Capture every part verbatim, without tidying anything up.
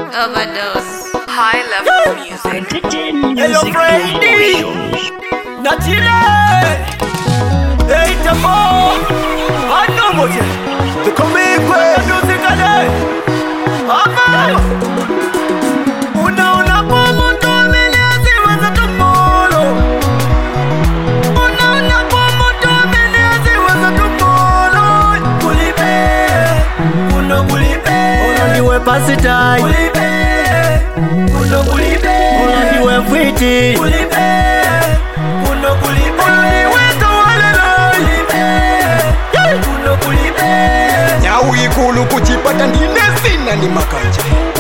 Overdose. High level music. Hello, Freddy. Natile. Hey, Tamo. I know what you. The comic music today. Ama. Una una pomo to menezi waza tomorrow. Una una pomo to menezi waza tomorrow. Kulipe. Uno kulipe. Una niwe pasitai. Kulipe. Uno kulipe. Una niwe fiti. Kulipe. Uno kulipe. Una niwe tawalelo. Kulipe. Uno kulipe. Nyau ikulu kuchipata ndine sina ni makanja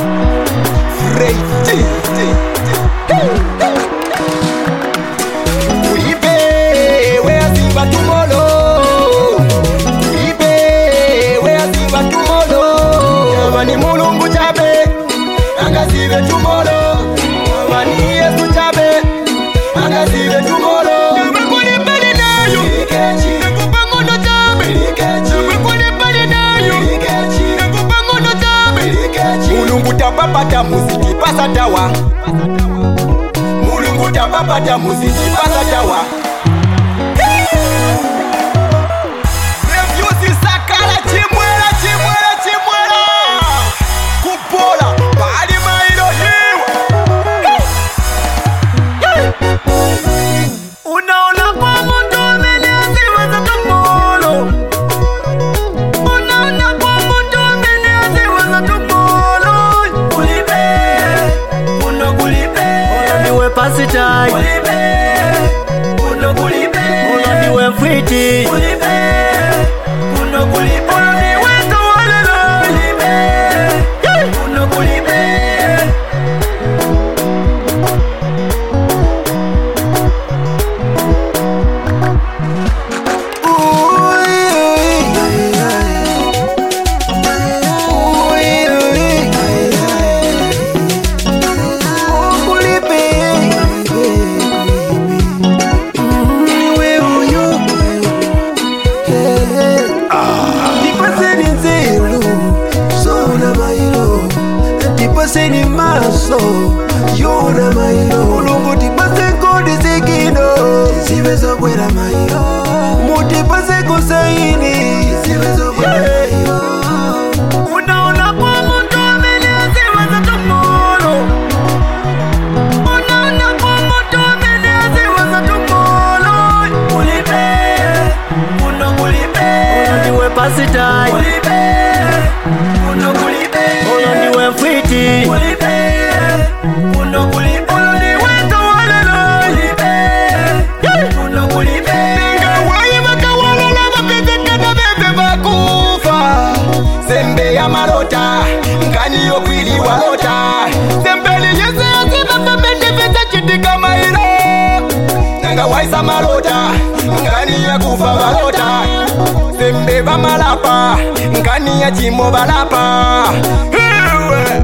Freiti Kuibe wea simba tumolo Kuibe wea simba tumolo Yamani mulungu chabe Angasive tumolo Yamani yesu chabe Angasive tumolo Yamekuni mbele nayo Ikechi Nekupangono chabe Ikechi Yamekuni mbele nayo Ikechi Nekupangono chabe Ikechi Mulungu tapapata muziki pasatawa Mulungu tapapata muziki pasatawa Refuse sakala chimwela chimwela chimwela Kupola bali mailo hiwa Unaona kwa mtu amenezi waza tomolo. Unaona kwa mtu amenezi waza tomolo. Kulipe. Uno kulipe. Uno niwe pasitai. Kulipe. Uno kulipe. Uno niwe fiti. Kulipe. Uno kulipe. Uno niwe tawalelo. Kulipe. Uno kulipe. Seni maso yona mairo mulungu tipase kodi zikino siwezo kwera mairo mutipase kusaini siwezo kwera mairo Unaona kwa mtu amenezi waza tomolo. Unaona kwa mtu amenezi waza tomolo. Kulipe. Uno kulipe. Uno niwe pasitai. Kulipe. Uno kulipe. Uno niwe fiti. Kulipe. Uno kulipe. Uno niwe tawalelo. Kulipe. Uno kulipe. Ngawaye makawala la mapezeka na bebe bakufa Sembe ya marota Ngani yokwili walota Sembeli yese yasima pamende veta chitika mairo Nanga waisa marota Ngani ya kufa walota Sembe ba malapa Ngani ya chimo balapa Hiwe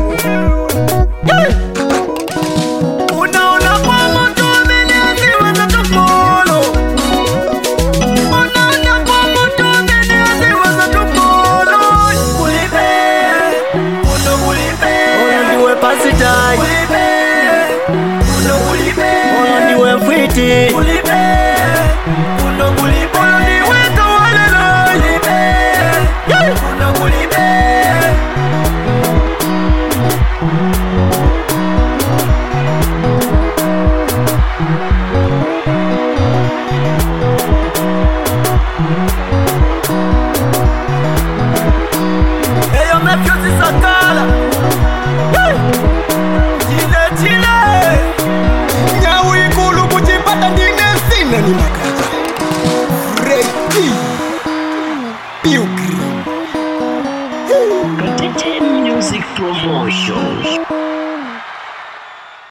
Unaona kwa mtu amenezi waza tomolo. Unaona kwa mtu amenezi waza tomolo. Kulipe. Uno kulipe. Uno niwe pasitai. Kulipe. Uno kulipe. Uno niwe fiti. Kulipe. Uno kulipe.